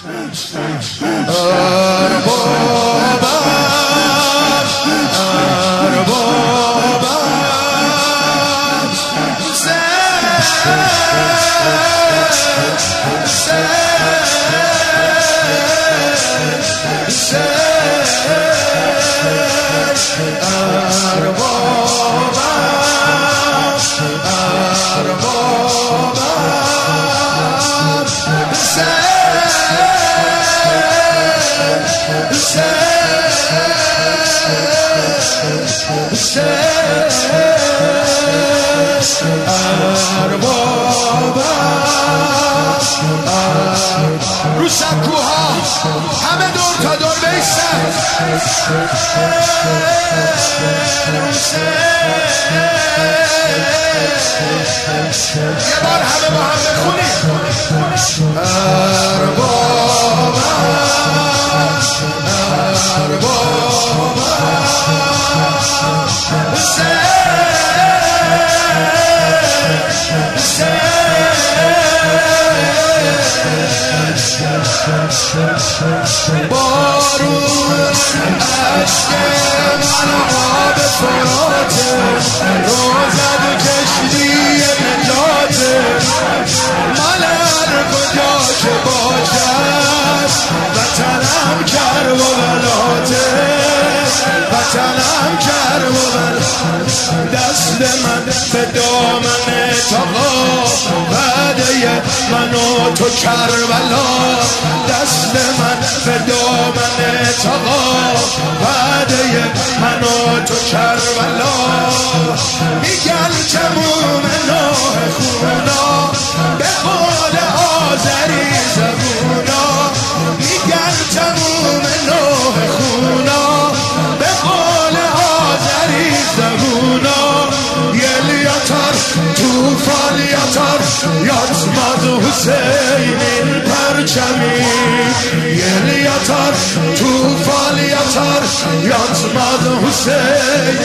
رو سکوها همه دور تا دور بیستن یه بار همه با هم بخونیم بارون عشق من آب فراته روزد و کشتی نجاته من هر کجا که باشد وطنم کر و بلاته وطنم کر و بلاته دست من به دامن تاقا وعده من و تو کربلا دست من به دامن تاقا وعده من و تو کربلا میگن تموم نوح خونا به قول آذری زبونا میگن تموم نوح خونا به قول آذری زبونا یلیاتر توفان یاتر یاتمد حسین پرچمی یلیاتر توفان یاتر یاتمد حسین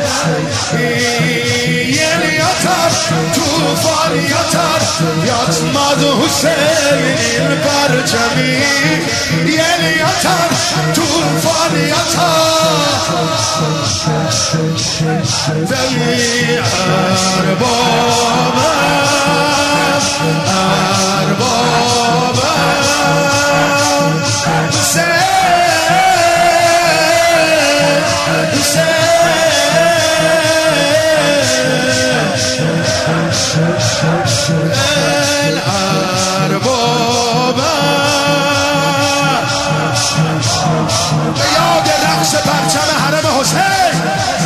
یلیاتر توفان یاتر یاتمد حسین پرچمی یلیاتر توفان یاتر دمی اربابم اربابم حسین اربابم به یاد رقص پرچم حرم حسین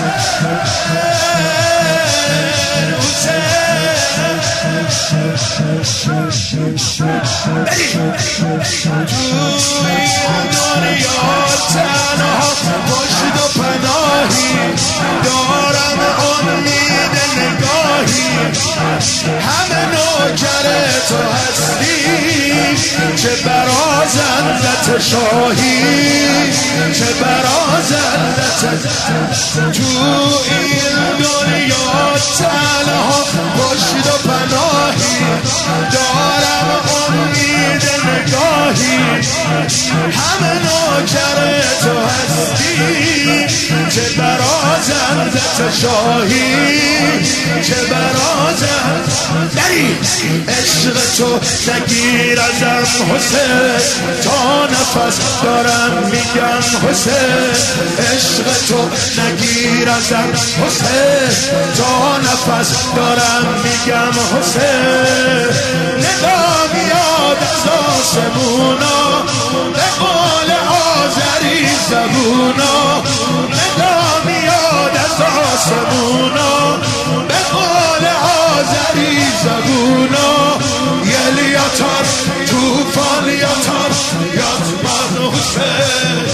دنیا تنها باشد و پناهی دارم امید نگاهی همه نوکر تو هستی چه برازندت شاهی چه برازندت تو این دنیا تنها باشد و پناهی دارم امید نگاهی همه نوکر تو هستی چه برازندت شاهی چه برازند دری عشق تو نگیر ازم حسین تا نفس دارم میگم حسین عشق تو نگیر ازم حسین تا نفس دارم میگم حسین نگاه میاد از آسمونا به قول آذری زبونا نگاه میاد از آسمونا به قول آذری زبونا یلیاتر توفان یاتر یاتمد حسین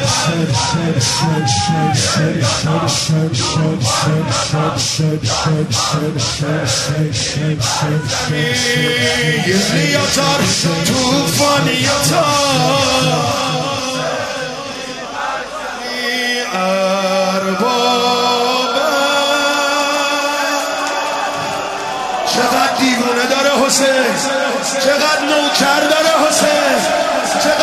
یلیاتر توفان یاتر چقدر دیوونه داره حسین چقدر نوکر داره حسین چقدر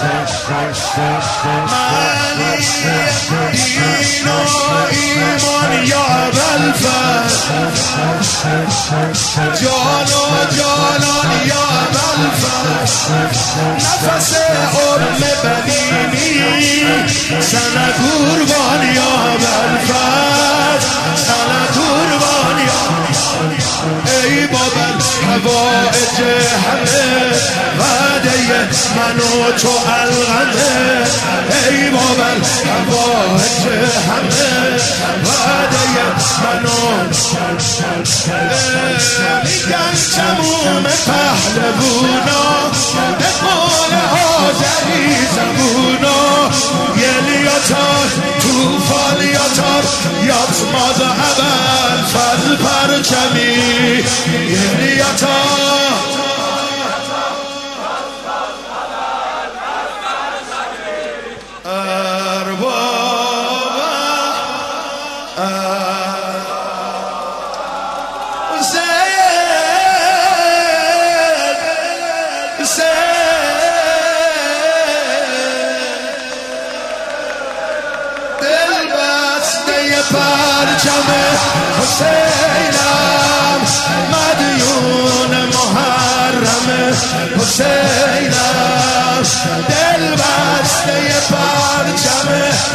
دین و ایمان یا ابوالفضل جان و جانان یا ابوالفضل نفس ام بنینی سنه قربان یا ابوالفضل سنه قربان یا ای بابل حوائج همه وعده من و تو الغمه ای بابل حوائج همه وعده من و میگن تموم پهلوونا به قول آذری زبونا یلیاتار توفالیاتار یاد ماز ابوالفضل پرچمی یلیاتار پرچم حسینم مدیون محرم حسینم دل بسته پرچم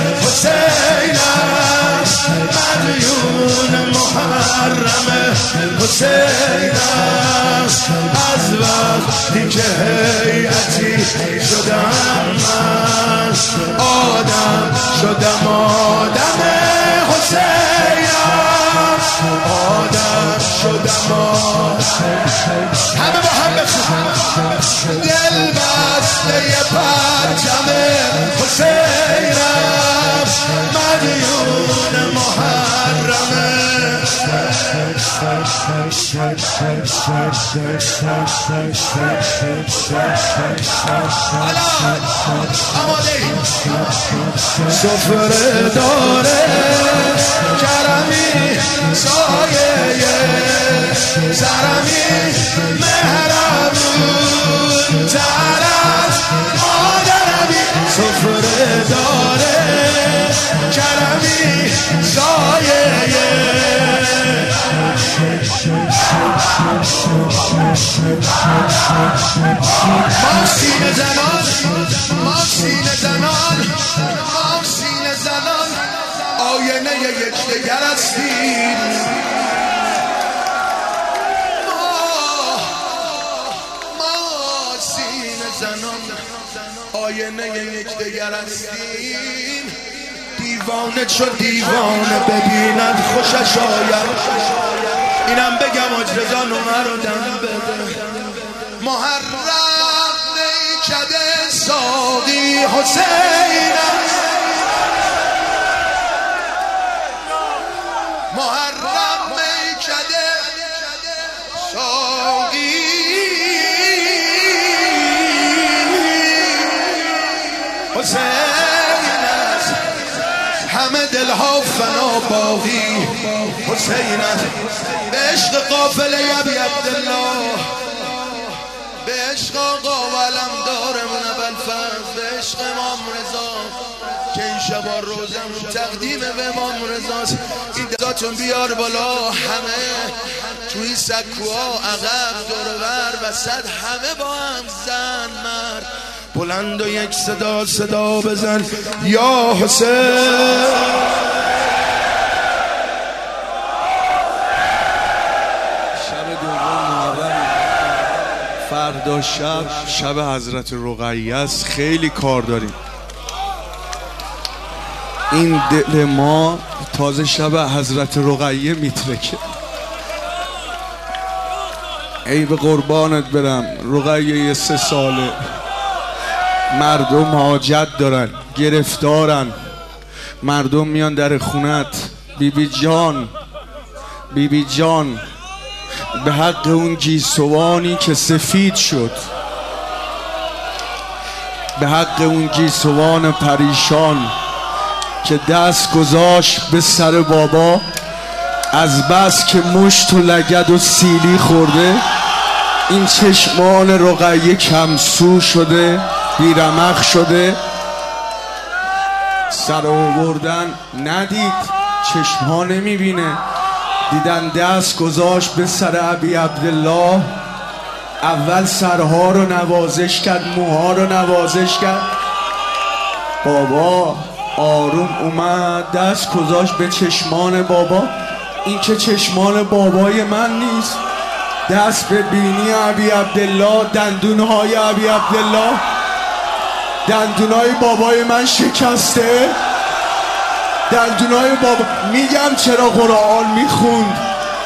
حسینم مدیون محرم حسینم از وقتی که هیئتی شدم من آدم شدم آدم آدم شدم همه با هم بخون دل بسته پرچم حسینم مدیون محرمه سفره داره کرمی سایه سرمی مهربون ترس آدمی سفره داره کرمی سایه ما سینه زنان ما سینه زنان ما سینه زنان آینه یکدیگر هستیم ما سینه زنان آینه یکدیگر هستیم دیوانه چو دیوانه ببیند خوشش آید اینم بگم اجرزا نمر رو دم بده محرم نیکده ساقی حسینم محرم میکده ساقی حسین است همه دلها فنا باقی حسین است به عشق قافله ابی عبدالله به عشق آقا و علمدار من ابوالفضل به عشق امام رضا که این شبا روزم تقدیم به امام رضاست این دستاتون بیار بالا همه توی سکوها عقب دورور وسط همه با هم زن مرد بلند و یک صدا بزن یا حسین فردا شب حضرت رقیه است خیلی کار داریم این دل ما تازه شب حضرت رقیه میترکه ای به قربانت برم رقیه 3 ساله مردم حاجت دارن گرفتارن مردم میان در خونت بیبی جان به حق اون گیسوانی که سفید شد به حق اون گیسوان پریشان که دست گذاشت به سر بابا از بس که مشت و لگد و سیلی خورده این چشمان رقیه کمسو شده بیرمق شده، سر آوردن ندید، چشمها نمیبینه، دیدن دست گذاشت به سر ابی عبدالله. اول سرها رو نوازش کرد، موها رو نوازش کرد. بابا آروم اومد دست گذاشت به چشمان بابا. این که چشمان بابای من نیست، دست به بینی ابی عبدالله، دندونهای ابی عبدالله، دندونهای بابای من شکسته، دندونهای بابا. میگم چرا قرآن میخوند.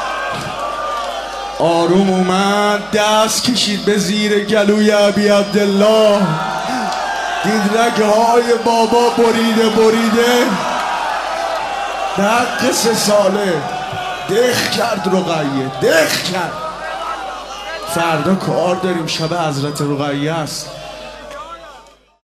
آروم اومد دست کشید به زیر گلوی ابی عبدالله، دید رگهای بابا بریده به حق 3 ساله. دخ کرد رقیه، دخ کرد. فردا کار داریم، شب حضرت رقیه است.